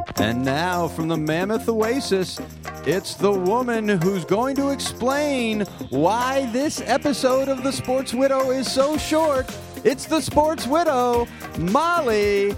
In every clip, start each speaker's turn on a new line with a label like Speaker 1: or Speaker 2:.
Speaker 1: And now from the Mammoth Oasis, it's the woman who's going to explain why this episode of The Sports Widow is so short. It's the Sports Widow, Molly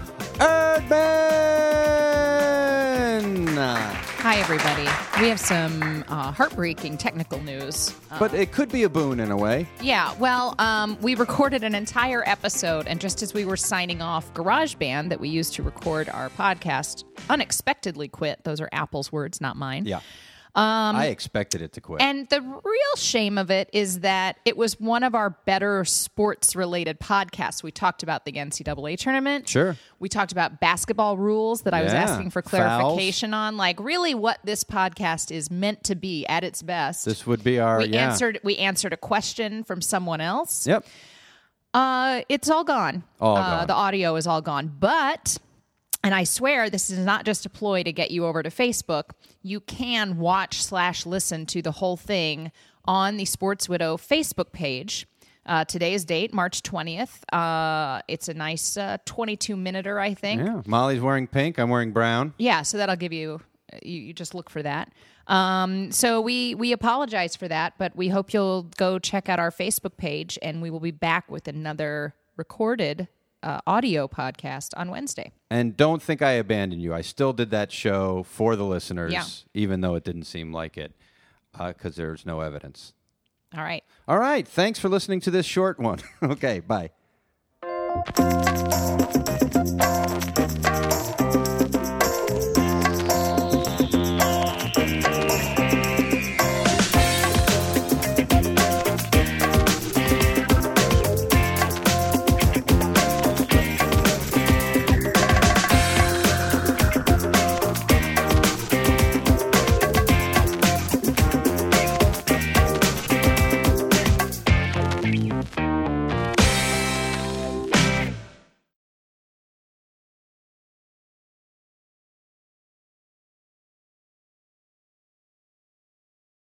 Speaker 1: Erdman.
Speaker 2: Hi, everybody. We have some heartbreaking technical news.
Speaker 1: But it could be a boon in a way.
Speaker 2: Yeah, well, we recorded an entire episode, and just as we were signing off, GarageBand, that we used to record our podcast, unexpectedly quit. Those are Apple's words, not mine.
Speaker 1: Yeah. I expected it to quit.
Speaker 2: And the real shame of it is that it was one of our better sports-related podcasts. We talked about the NCAA tournament.
Speaker 1: Sure.
Speaker 2: We talked about basketball rules that I was asking for clarification on, like really what this podcast is meant to be at its best.
Speaker 1: This would be our,
Speaker 2: We answered a question from someone else.
Speaker 1: Yep.
Speaker 2: It's all gone.
Speaker 1: All gone.
Speaker 2: The audio is all gone. But, and I swear this is not just a ploy to get you over to Facebook, you can watch/listen to the whole thing on the Sports Widow Facebook page. Today's date, March 20th. It's a nice 22-minuter, I think.
Speaker 1: Yeah. Molly's wearing pink. I'm wearing brown.
Speaker 2: Yeah, so that'll give you, you just look for that. So we apologize for that, but we hope you'll go check out our Facebook page, and we will be back with another recorded audio podcast on Wednesday.
Speaker 1: And don't think I abandoned you. I still did that show for the listeners,
Speaker 2: Yeah.
Speaker 1: even though it didn't seem like it, because there's no evidence.
Speaker 2: All right.
Speaker 1: All right. Thanks for listening to this short one. Okay, bye.